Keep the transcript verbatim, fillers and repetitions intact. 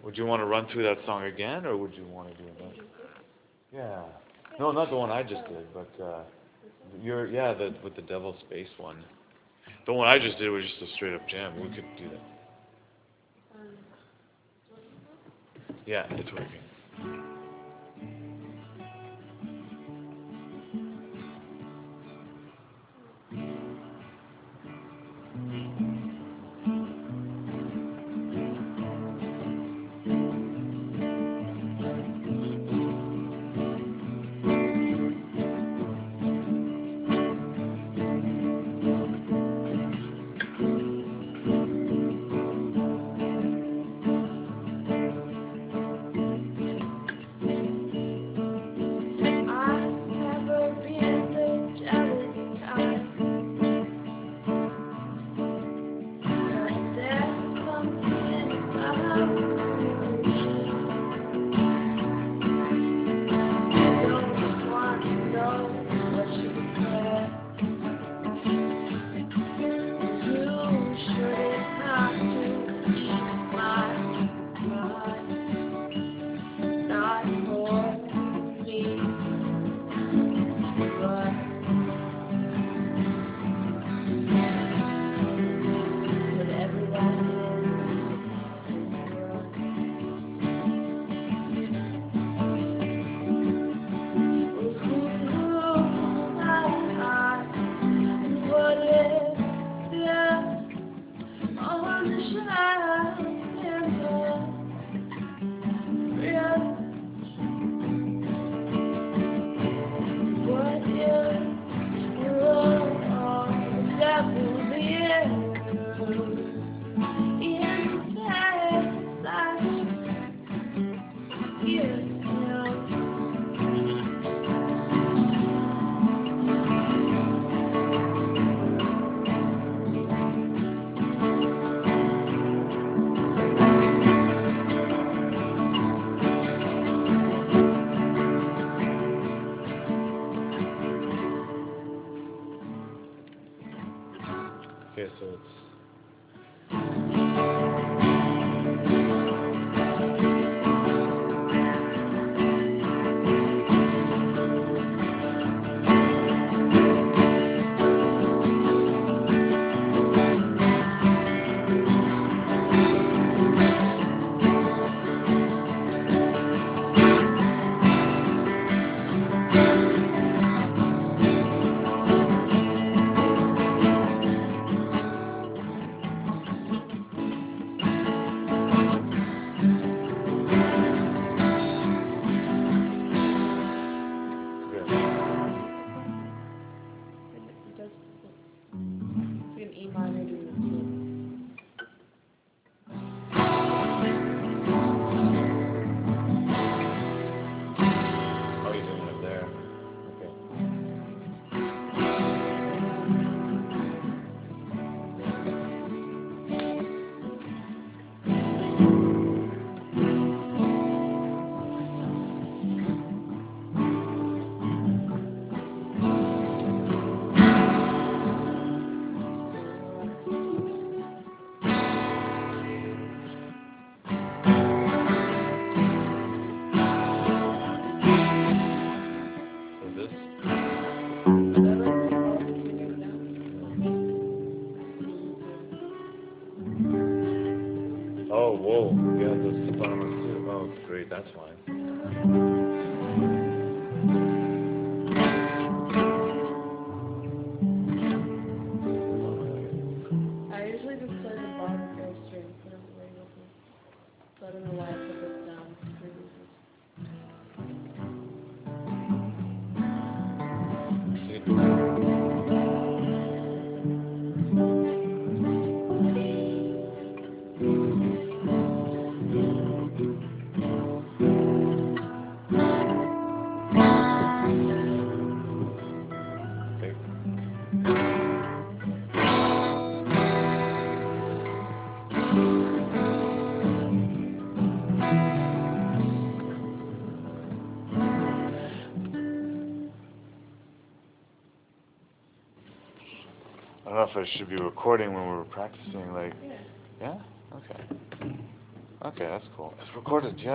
Would you want to run through that song again, or would you want to do another? Yeah. No, not the one I just did, but uh, your yeah, the with the Devil Space one. The one I just did was just a straight up jam. We could do that. Yeah, it's working. Okay, so it's oh, you're doing it there. Okay. So this. Oh, whoa! You have the bottom ones too. Oh, great. That's why. You can do that. Okay. I don't know if I should be recording when we were practicing. Like, yeah. Okay. Okay, that's cool. It's recorded, yeah.